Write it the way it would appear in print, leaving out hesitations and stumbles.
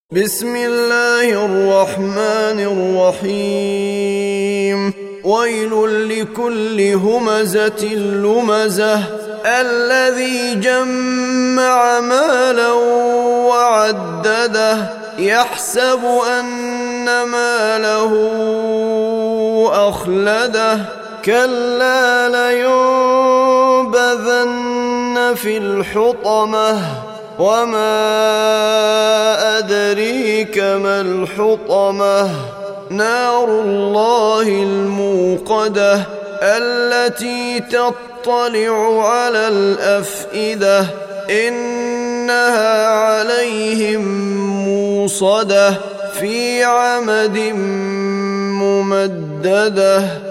بسم الله الرحمن الرحيم ويل لكل همزة لمزة الذي جمع مالا وعدده يحسب أن ماله أخلده كلا لينبذن في الحطمة وما أدريك ما الحطمة نار الله الموقدة التي تطلع على الأفئدة إنها عليهم موصدة في عمد ممددة.